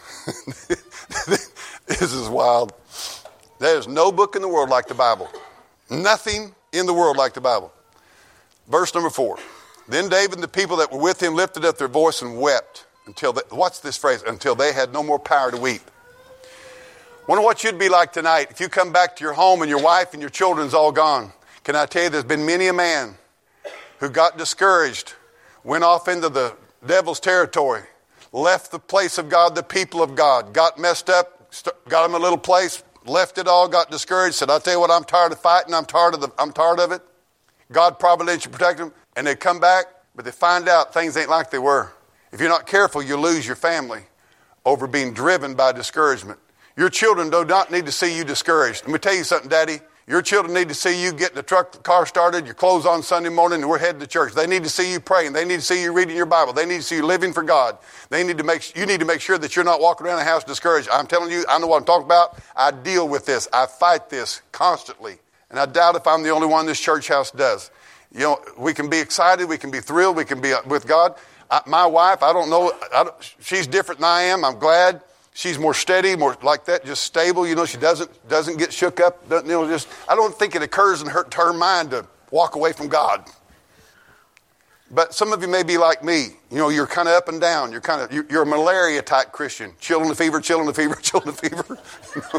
Speaker 1: this is wild. There's no book in the world like the Bible. Nothing in the world like the Bible. Verse number 4. Then David and the people that were with him lifted up their voice and wept until they, watch this phrase, until they had no more power to weep. Wonder what you'd be like tonight if you come back to your home and your wife and your children's all gone. Can I tell you, there's been many a man who got discouraged, went off into the devil's territory, left the place of God, the people of God, got messed up, got him a little place, left it all, got discouraged, said, I'll tell you what, I'm tired of fighting, I'm tired of it. God providentially protected them, and they come back, but they find out things ain't like they were. If you're not careful, you lose your family over being driven by discouragement. Your children do not need to see you discouraged. Let me tell you something, Daddy. Your children need to see you get the car started, your clothes on Sunday morning, and we're headed to church. They need to see you praying. They need to see you reading your Bible. They need to see you living for God. You need to make sure that you're not walking around the house discouraged. I'm telling you, I know what I'm talking about. I deal with this. I fight this constantly. And I doubt if I'm the only one this church house does. You know, we can be excited. We can be thrilled. We can be with God. My wife, I don't know. She's different than I am. I'm glad. She's more steady, more like that, just stable. You know, she doesn't get shook up. I don't think it occurs in her mind to walk away from God. But some of you may be like me. You know, you're kind of up and down. You're a malaria type Christian. Chilling the fever, chilling the fever, chilling the fever. You know?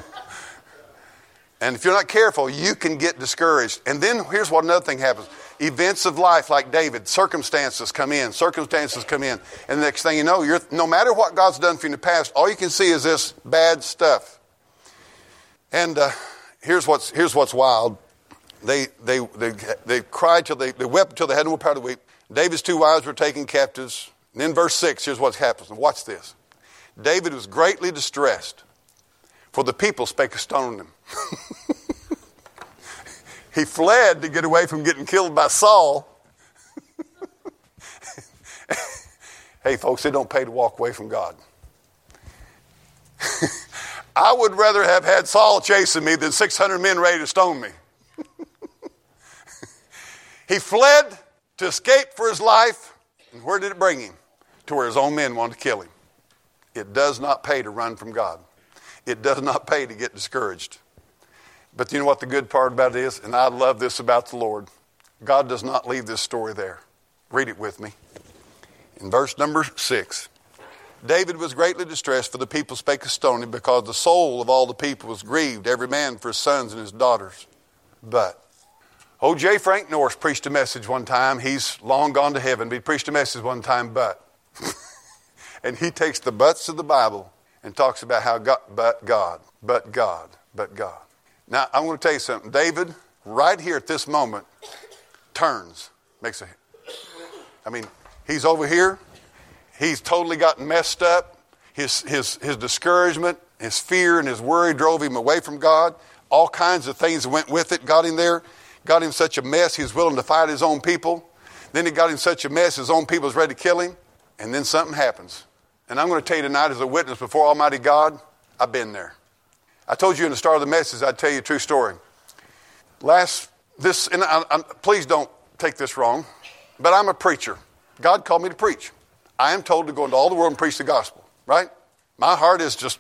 Speaker 1: And if you're not careful, you can get discouraged. And then here's what another thing happens. Events of life like David, circumstances come in. And the next thing you know, no matter what God's done for you in the past, all you can see is this bad stuff. And here's what's wild. They cried till they wept until they had no more power to weep. David's 2 wives were taken captives. And then verse 6, here's what happens. And watch this. David was greatly distressed, for the people spake a stone on him. He fled to get away from getting killed by Saul. Hey, folks, it don't pay to walk away from God. I would rather have had Saul chasing me than 600 men ready to stone me. He fled to escape for his life. And where did it bring him? To where his own men wanted to kill him. It does not pay to run from God. It does not pay to get discouraged. But you know what the good part about it is? And I love this about the Lord. God does not leave this story there. Read it with me. In verse number 6. David was greatly distressed, for the people spake a stoning, because the soul of all the people was grieved, every man for his sons and his daughters. But old J. Frank Norris preached a message one time. He's long gone to heaven, but he preached a message one time, but. And he takes the buts of the Bible and talks about how God, but God. Now, I'm going to tell you something. David, right here at this moment, turns. He's over here. He's totally gotten messed up. His discouragement, his fear, and his worry drove him away from God. All kinds of things went with it, got him there. Got him such a mess, he was willing to fight his own people. Then it got him such a mess, his own people was ready to kill him. And then something happens. And I'm going to tell you tonight as a witness before Almighty God, I've been there. I told you in the start of the message, I'd tell you a true story. Please don't take this wrong, but I'm a preacher. God called me to preach. I am told to go into all the world and preach the gospel, right? My heart is just,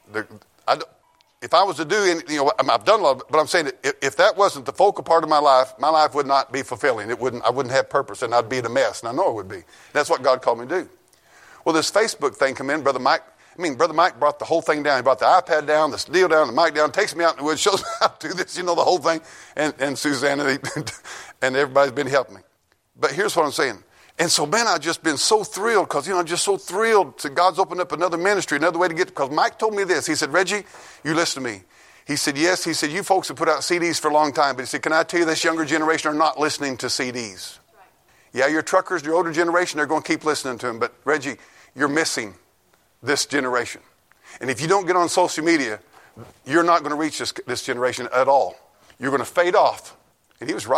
Speaker 1: if I was to do anything, I've done a lot of it, but I'm saying that if that wasn't the focal part of my life would not be fulfilling. I wouldn't have purpose, and I'd be in a mess, and I know it would be. That's what God called me to do. Well, this Facebook thing come in, Brother Mike brought the whole thing down. He brought the iPad down, the deal down, the mic down, takes me out in the woods, shows me how to do this, the whole thing. And Susanna and everybody's been helping me. But here's what I'm saying. And so, man, I've just been so thrilled because, I'm just so thrilled that God's opened up another ministry, another way to get, because Mike told me this. He said, Reggie, you listen to me. He said, yes. He said, you folks have put out CDs for a long time. But he said, can I tell you this younger generation are not listening to CDs. Right. Yeah, your truckers, your older generation, they're going to keep listening to them. But, Reggie, you're missing this generation. And if you don't get on social media, you're not going to reach this generation at all. You're going to fade off. And he was right.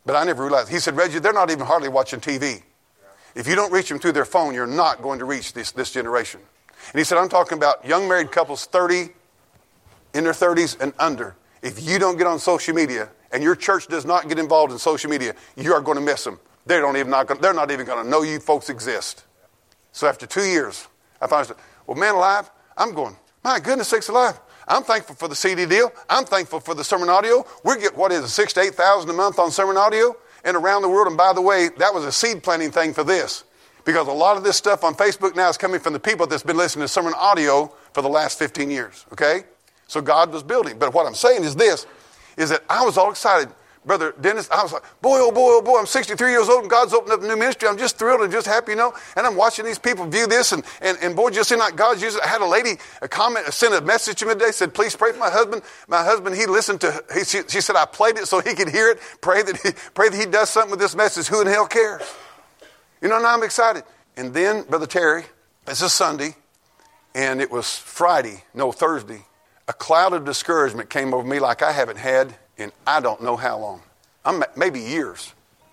Speaker 1: But I never realized. He said, Reggie, they're not even hardly watching TV. If you don't reach them through their phone, you're not going to reach this generation. And he said, I'm talking about young married couples in their 30s and under. If you don't get on social media and your church does not get involved in social media, you are going to miss them. They're not even going to know you folks exist. So after 2 years, I finally said, well, man alive, I'm going, my goodness sakes alive. I'm thankful for the CD deal. I'm thankful for the sermon audio. We get, what is it, 6,000 to 8,000 a month on sermon audio and around the world. And by the way, that was a seed planting thing for this. Because a lot of this stuff on Facebook now is coming from the people that's been listening to sermon audio for the last 15 years. Okay? So God was building. But what I'm saying is this, is that I was all excited. Brother Dennis, I was like, boy, oh boy, oh boy, I'm 63 years old and God's opened up a new ministry. I'm just thrilled and just happy, you know. And I'm watching these people view this and boy, just seeing like God's using it. I had a lady sent a message to me today, said, please pray for my husband. My husband, he listened to, she said, I played it so he could hear it. Pray that he does something with this message. Who in hell cares? You know, now I'm excited. And then, Brother Terry, this is Sunday, and it was Thursday. A cloud of discouragement came over me like I haven't had in I don't know how long. Maybe years.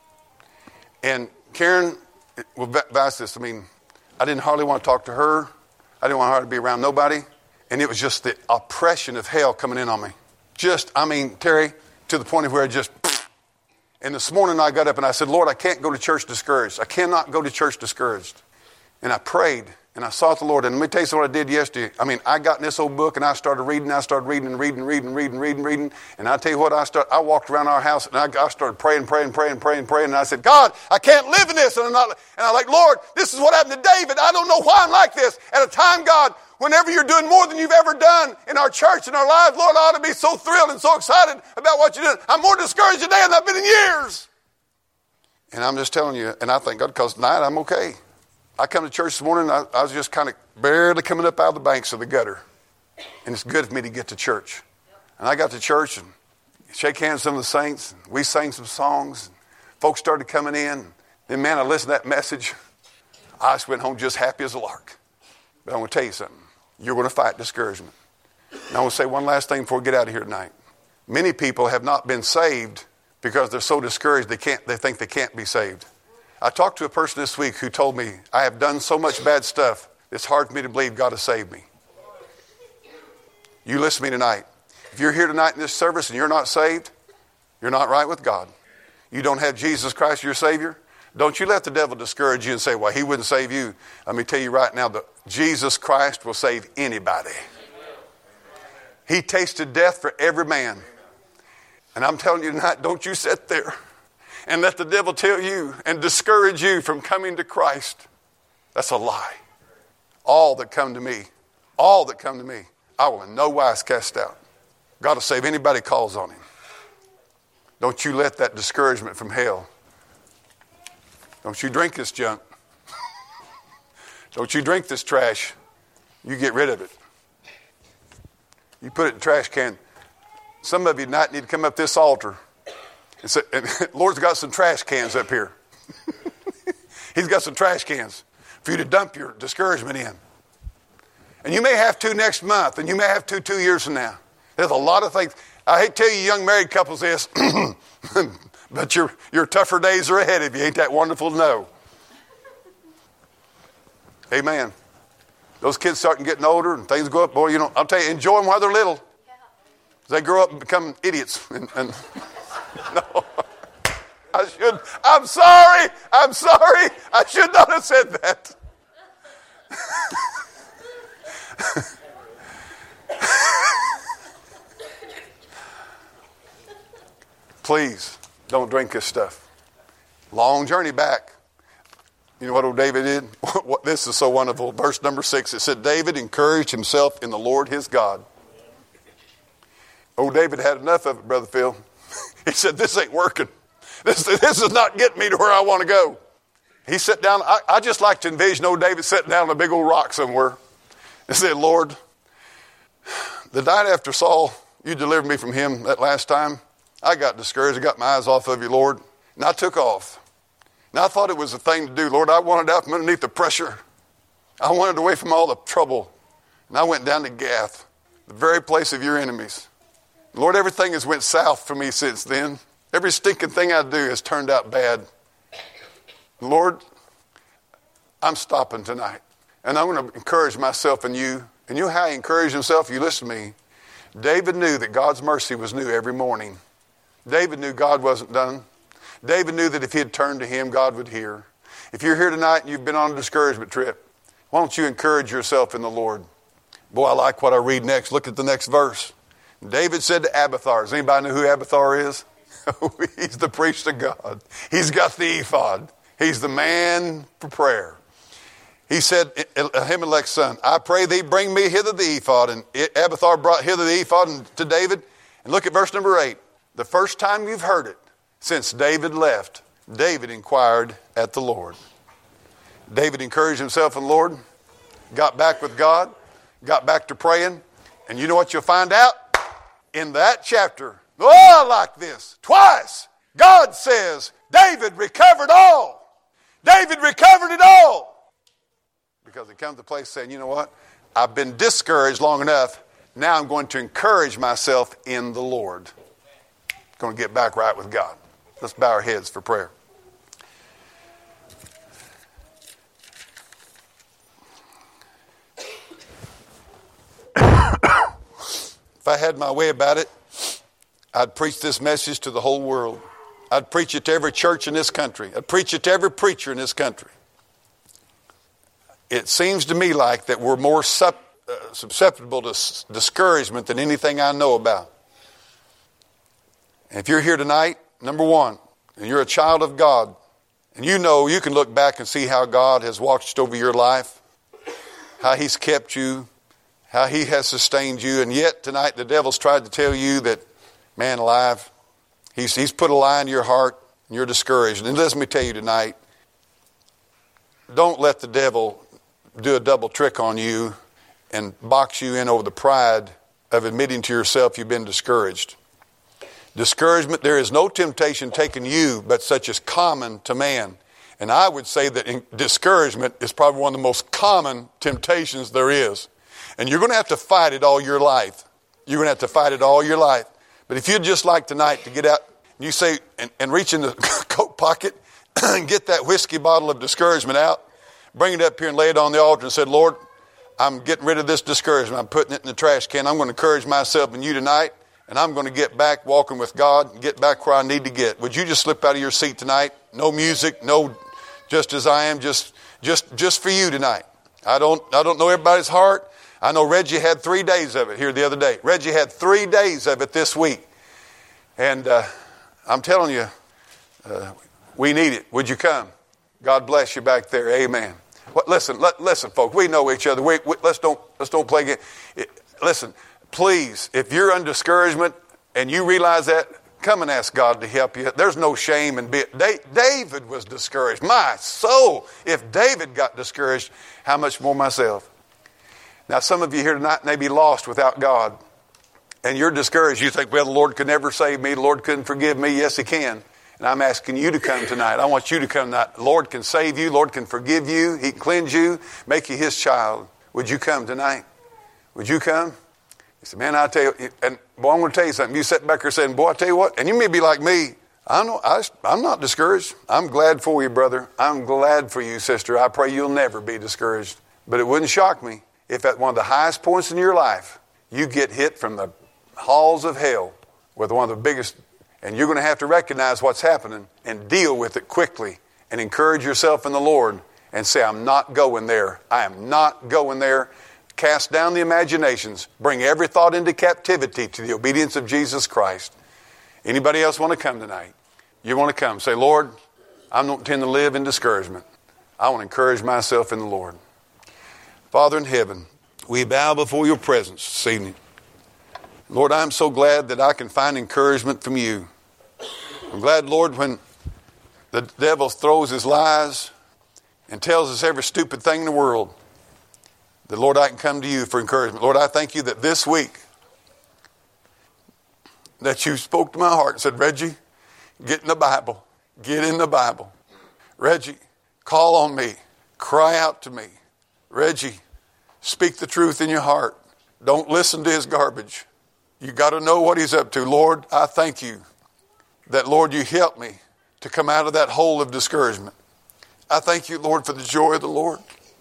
Speaker 1: And Karen will vouch this. I mean, I didn't hardly want to talk to her. I didn't want her to be around nobody. And it was just the oppression of hell coming in on me. Terry, to the point of where and this morning I got up and I said, Lord, I can't go to church discouraged. I cannot go to church discouraged. And I prayed and I sought the Lord. And let me tell you what I did yesterday. I got in this old book and I started reading. I started reading. And I tell you what, I walked around our house and I started praying. And I said, God, I can't live in this. And I'm like, Lord, this is what happened to David. I don't know why I'm like this. At a time, God, whenever you're doing more than you've ever done in our church, in our lives, Lord, I ought to be so thrilled and so excited about what you're doing. I'm more discouraged today than I've been in years. And I'm just telling you, and I thank God because tonight I'm okay. I come to church this morning, I was just kind of barely coming up out of the banks of the gutter. And it's good for me to get to church. And I got to church and shake hands with some of the saints. And we sang some songs. And folks started coming in. And man, I listened to that message. I just went home just happy as a lark. But I'm going to tell you something. You're going to fight discouragement. And I want to say one last thing before we get out of here tonight. Many people have not been saved because they're so discouraged they think they can't be saved. I talked to a person this week who told me, I have done so much bad stuff, it's hard for me to believe God has saved me. You listen to me tonight. If you're here tonight in this service and you're not saved, you're not right with God. You don't have Jesus Christ your Savior. Don't you let the devil discourage you and say, well, he wouldn't save you. Let me tell you right now that Jesus Christ will save anybody. He tasted death for every man. And I'm telling you tonight, don't you sit there and let the devil tell you and discourage you from coming to Christ. That's a lie. All that come to me, I will in no wise cast out. God will save anybody who calls on him. Don't you let that discouragement from hell. Don't you drink this junk. Don't you drink this trash. You get rid of it. You put it in the trash can. Some of you tonight need to come up this altar. And Lord's got some trash cans up here. He's got some trash cans for you to dump your discouragement in. And you may have to next month, and you may have to 2 years from now. There's a lot of things. I hate to tell you young married couples this, but your tougher days are ahead of you. Ain't that wonderful to know? Amen. Those kids starting getting older and things go up. Boy, I'll tell you, enjoy them while they're little. They grow up and become idiots. And no, I'm sorry. I should not have said that. Please, don't drink this stuff. Long journey back. You know what old David did? This is so wonderful. Verse number 6, it said, David encouraged himself in the Lord his God. Old David had enough of it, Brother Phil. He said, this ain't working. This is not getting me to where I want to go. He sat down. I just like to envision old David sitting down on a big old rock somewhere and said, Lord, the night after Saul, you delivered me from him that last time. I got discouraged. I got my eyes off of you, Lord. And I took off. And I thought it was a thing to do. Lord, I wanted out from underneath the pressure. I wanted away from all the trouble. And I went down to Gath, the very place of your enemies. Lord, everything has went south for me since then. Every stinking thing I do has turned out bad. Lord, I'm stopping tonight. And I'm going to encourage myself in you. And you know how he encouraged himself? You listen to me. David knew that God's mercy was new every morning. David knew God wasn't done. David knew that if he had turned to him, God would hear. If you're here tonight and you've been on a discouragement trip, why don't you encourage yourself in the Lord? Boy, I like what I read next. Look at the next verse. David said to Abiathar. Does anybody know who Abiathar is? He's the priest of God. He's got the ephod. He's the man for prayer. He said, Ahimelech's son, I pray thee bring me hither the ephod. And Abiathar brought hither the ephod to David. And look at verse number 8. The first time you've heard it since David left, David inquired at the Lord. David encouraged himself in the Lord, got back with God, got back to praying. And you know what you'll find out? In that chapter, oh, I like this. Twice, God says, David recovered all. David recovered it all. Because it comes to a place saying, you know what? I've been discouraged long enough. Now I'm going to encourage myself in the Lord. Going to get back right with God. Let's bow our heads for prayer. If I had my way about it, I'd preach this message to the whole world. I'd preach it to every church in this country. I'd preach it to every preacher in this country. It seems to me like that we're more susceptible to discouragement than anything I know about. And if you're here tonight, number one, and you're a child of God, and you know you can look back and see how God has watched over your life, how he's kept you, how he has sustained you, and yet tonight the devil's tried to tell you that, man alive, he's put a lie in your heart and you're discouraged. And let me tell you tonight, don't let the devil do a double trick on you and box you in over the pride of admitting to yourself you've been discouraged. Discouragement, there is no temptation taken you but such as common to man. And I would say that discouragement is probably one of the most common temptations there is. And you're going to have to fight it all your life. You're going to have to fight it all your life. But if you'd just like tonight to get out, you say, and reach in the coat pocket and get that whiskey bottle of discouragement out, bring it up here and lay it on the altar and say, Lord, I'm getting rid of this discouragement. I'm putting it in the trash can. I'm going to encourage myself and you tonight, and I'm going to get back walking with God and get back where I need to get. Would you just slip out of your seat tonight? No music, no, just as I am, just for you tonight. I don't know everybody's heart. I know Reggie had 3 days of it here the other day. Reggie had 3 days of it this week. And I'm telling you, we need it. Would you come? God bless you back there. Amen. Listen, folks. We know each other. Let's don't play game. Listen, please, if you're in discouragement and you realize that, come and ask God to help you. There's no shame in being. David was discouraged. My soul, if David got discouraged, how much more myself? Now, some of you here tonight may be lost without God, and you're discouraged. You think, well, the Lord could never save me. The Lord couldn't forgive me. Yes, he can. And I'm asking you to come tonight. I want you to come tonight. The Lord can save you. The Lord can forgive you. He can cleanse you, make you his child. Would you come tonight? Would you come? He said, man, I tell you, and boy, I'm going to tell you something. You sit back here saying, boy, I tell you what, and you may be like me. I'm not discouraged. I'm glad for you, brother. I'm glad for you, sister. I pray you'll never be discouraged. But it wouldn't shock me if at one of the highest points in your life, you get hit from the halls of hell with one of the biggest, and you're going to have to recognize what's happening and deal with it quickly and encourage yourself in the Lord and say, I'm not going there. I am not going there. Cast down the imaginations. Bring every thought into captivity to the obedience of Jesus Christ. Anybody else want to come tonight? You want to come. Say, Lord, I don't intend to live in discouragement. I want to encourage myself in the Lord. Father in heaven, we bow before your presence this evening. Lord, I'm so glad that I can find encouragement from you. I'm glad, Lord, when the devil throws his lies and tells us every stupid thing in the world, that, Lord, I can come to you for encouragement. Lord, I thank you that this week that you spoke to my heart and said, Reggie, get in the Bible. Get in the Bible. Reggie, call on me. Cry out to me. Reggie, speak the truth in your heart. Don't listen to his garbage. You got to know what he's up to. Lord, I thank you that, Lord, you help me to come out of that hole of discouragement. I thank you, Lord, for the joy of the Lord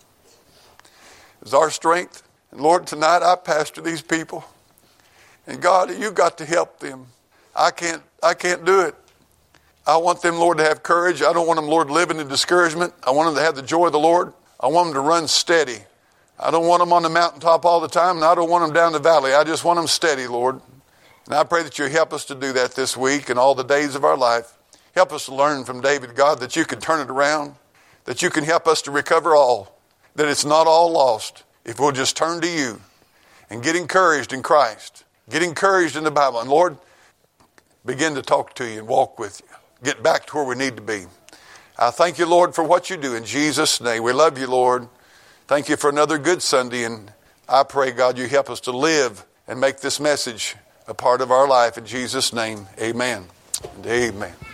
Speaker 1: is our strength. And Lord, tonight I pastor these people. And God, you got to help them. I can't do it. I want them, Lord, to have courage. I don't want them, Lord, living in discouragement. I want them to have the joy of the Lord. I want them to run steady. I don't want them on the mountaintop all the time, and I don't want them down the valley. I just want them steady, Lord. And I pray that you help us to do that this week and all the days of our life. Help us to learn from David, God, that you can turn it around, that you can help us to recover all, that it's not all lost if we'll just turn to you and get encouraged in Christ, get encouraged in the Bible. And Lord, begin to talk to you and walk with you. Get back to where we need to be. I thank you, Lord, for what you do in Jesus' name. We love you, Lord. Thank you for another good Sunday. And I pray, God, you help us to live and make this message a part of our life. In Jesus' name, amen and amen.